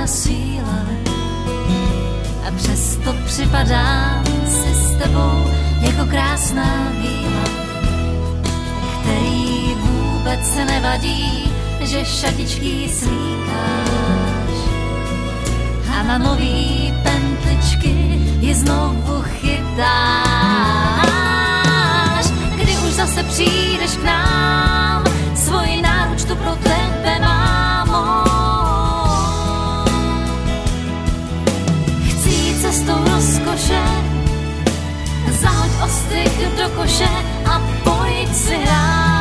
na síle a přesto připadám si s tebou jako krásná víla, který vůbec nevadí, že šatičky slíkáš a na nový pentličky ji znovu chytáš. Kdy už zase přijdeš k nám, svoji náruč tu pro tebe mámo. Chci jít cestou rozkoše, zahoď ostrych do koše a pojď si hrát.